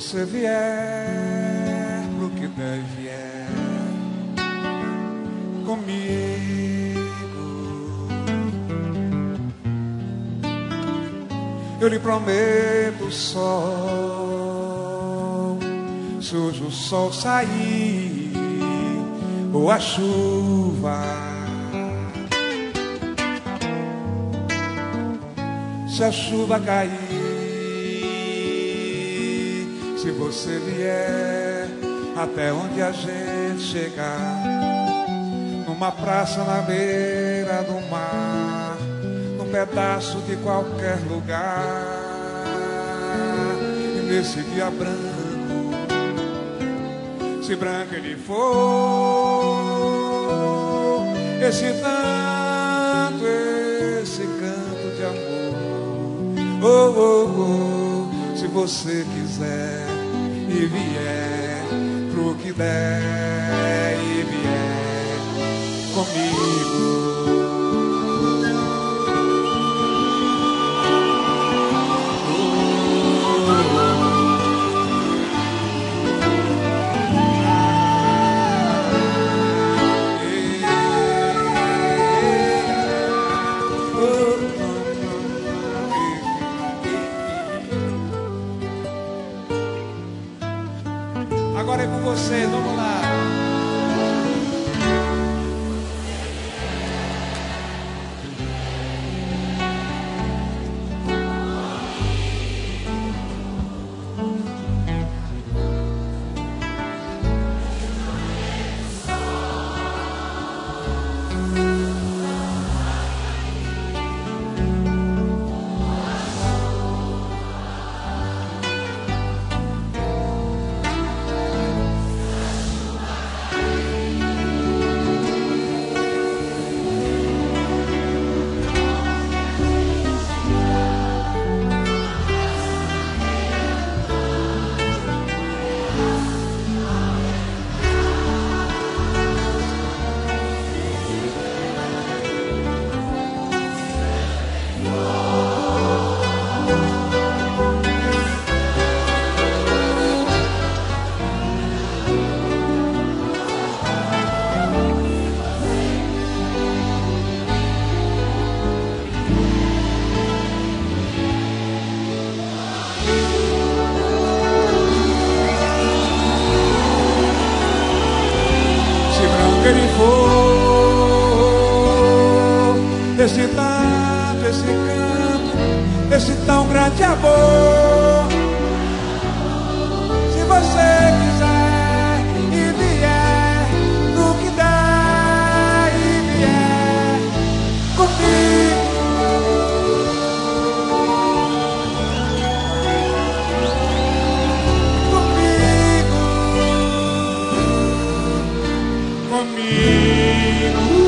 você vier pro que der vier comigo, eu lhe prometo o sol, se hoje o sol sair ou a chuva, se a chuva cair, se você vier até onde a gente chegar, numa praça na beira do mar, num pedaço de qualquer lugar, e nesse dia branco, se branco ele for, esse tanto, esse canto de amor, oh, oh, oh, se você quiser e vier pro que der e vier comigo. Agora é com você, vamos lá. Ele for, esse tanto, esse canto, esse tão grande amor, se você quiser e vier no que der e vier comigo, comigo.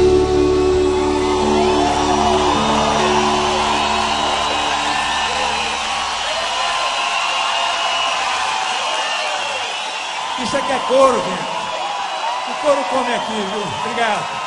Isso aqui é couro, gente. O couro come aqui, viu? Obrigado.